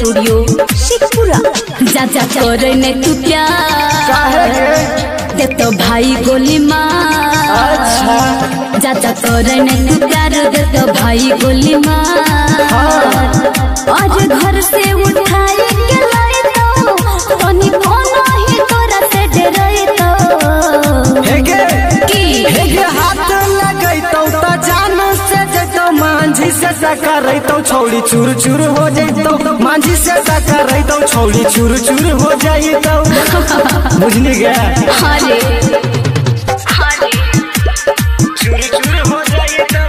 Studio Sheikhpura. जा जा करे ने तू प्यार दे तो भाई गोली मार। जा जा करे ने तू प्यार दे तो भाई गोली मार। और घर से उठाई के लाई तो तनी कोनो ही तोरा से डराई तो हेगे हाथ लगई तो जान से जतो मांझी से टकराई तो छौड़ी चूर चूर हो जइतो। मांझी से टकराई तो छौड़ी चूर चूर हो जइतो। बुझली गे? हां रे चूर चूर हो जइतो।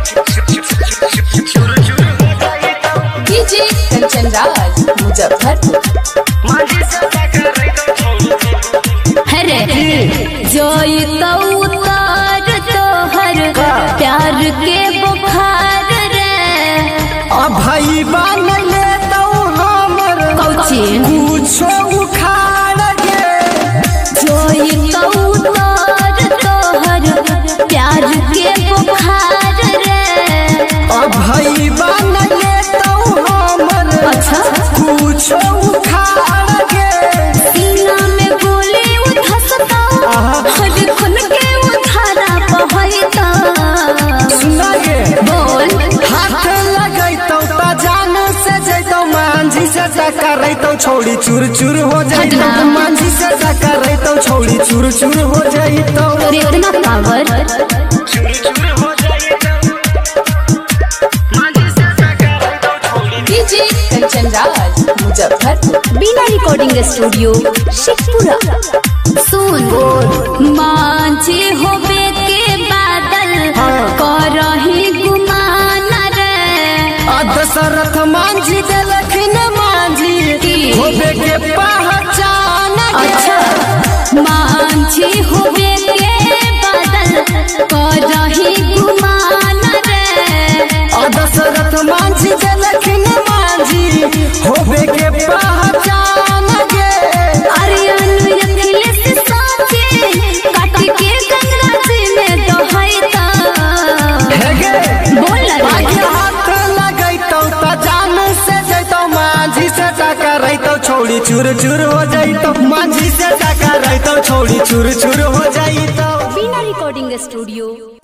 चूर चूर हो जइतो। डीजे कंचन राज मुजफ्फरपुर। मांझी से टकराई तो छौड़ी हरे जोई तो उतार तोहर प्यार के बुखार रे। अब भाई बान ले तो हमर कौची कुछो उखाड़ के। जोई तो उतार तोहर प्यार के बुखार रे। अब भाई बान ले तो हमर अच्छा कुछो उखाड़ के। सीना में गोली उठसता हर खुन के उधारा बहैता। सुना गे बोल हाथ लगई तो जान से जइतो। मांझी से टकराई तो छौड़ी चूर चूर हो जइतो। मांझी से टकराई तो छौड़ी चूर चूर हो जइतो। तोरे इतना पावर चूर चूर हो जइतो। मांझी से टकराई तो छौड़ी। डीजे कंचन राज मुजफ्फरपुर। बिना रिकॉर्डिंग स्टूडियो शेखपुरा। सुन मांझी होबे के बादल करही गुमान रे। दशरथ मांझी देलखिन मांझी होबे के पहचान। अच्छा मांझी होबे के बादल करही गुमान रे। दशरथ मांझी देलखिन मांझी होबे के पहचान गे। अरियन अखिलेश साचे काट के गंगा जी में दोहैता। हेगे बोल रे बाकी हाथ लगई तो जान से जइतो। मांझी से टकराई तो छौड़ी चूर चूर हो जइतो। मांझी से टकराई तो छौड़ी चूर चूर हो जइतो। बिना रिकॉर्डिंग स्टूडियो